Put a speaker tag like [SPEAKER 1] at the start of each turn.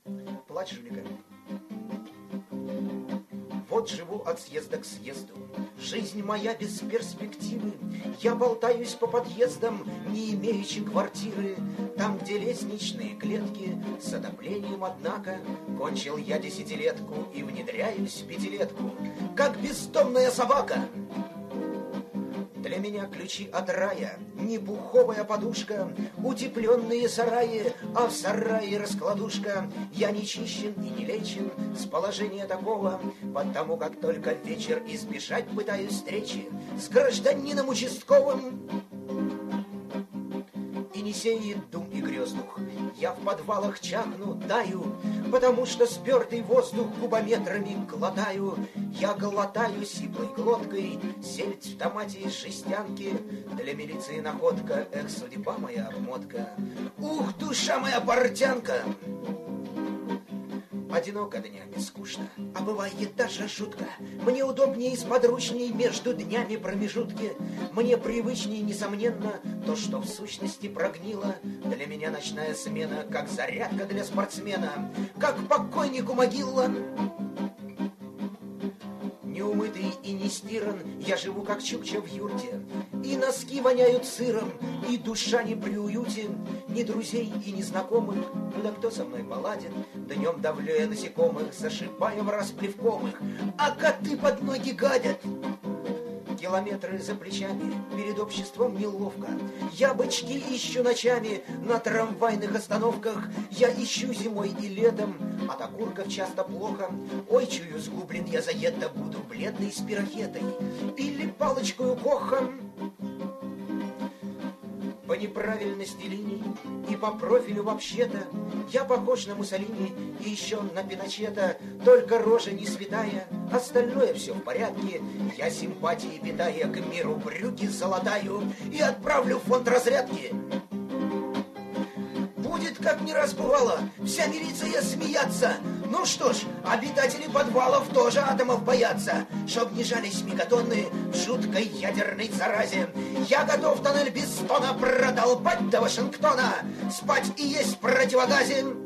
[SPEAKER 1] Плачь, Жулика. Вот живу от съезда к съезду, жизнь моя без перспективы. Я болтаюсь по подъездам, не имеючи квартиры. Там, где лестничные клетки с отоплением, однако, кончил я десятилетку и внедряюсь в пятилетку, как бездомная собака. Для меня ключи от рая, не пуховая подушка, утепленные сараи, а в сарае раскладушка. Я не чищен и не лечен с положения такого, потому как только вечер избежать пытаюсь встречи с гражданином участковым. И не сеет дум и грёздух, я в подвалах чахну, таю, потому что спёртый воздух кубометрами глотаю. Я глотаю сиплой глоткой сельдь в томате из жестянки. Для милиции находка, эх, судьба моя обмотка. Ух, душа моя портянка! Одиноко днями скучно, а бывает даже жутко. Мне удобнее и сподручней между днями промежутки. Мне привычнее, несомненно, то, что в сущности прогнило. Для меня ночная смена, как зарядка для спортсмена, как покойнику могила. Неумытый и не стиран, я живу как чукча в юрте, и носки воняют сыром, и душа не при уюте, ни друзей и ни знакомых. Ну да кто со мной поладит? Днем давлю я насекомых, зашибаю в раз плевком их, а коты под ноги гадят. Километры за плечами, перед обществом неловко. Я бычки ищу ночами на трамвайных остановках. Я ищу зимой и летом, от окурков часто плохо. Ой, чую, сгублен я заед-то, буду бледный с пирохетой или палочкою Коха. По неправильности линий и по профилю вообще-то я похож на Муссолини и еще на Пиночета, только рожа не святая, остальное все в порядке. Я симпатии питая к миру брюки золотаю и отправлю в фонд разрядки. Будет, как не раз бывало, вся милиция смеяться. Ну что ж, обитатели подвалов тоже атомов боятся. Чтоб не жались мегатонны в жуткой ядерной заразе, я готов тоннель без стона продолбать до Вашингтона, спать и есть в противогазе.